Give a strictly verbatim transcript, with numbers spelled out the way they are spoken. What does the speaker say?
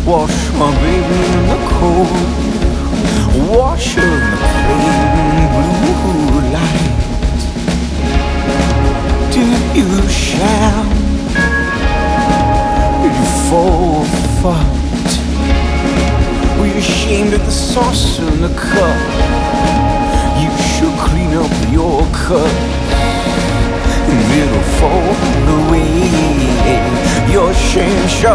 Wash my baby in the cold, wash her in the plain blue light. Did you shout? Did you fall fight? Were you ashamed of the sauce and the cup? You should clean up your cup, and it'll fall away. Your shame shall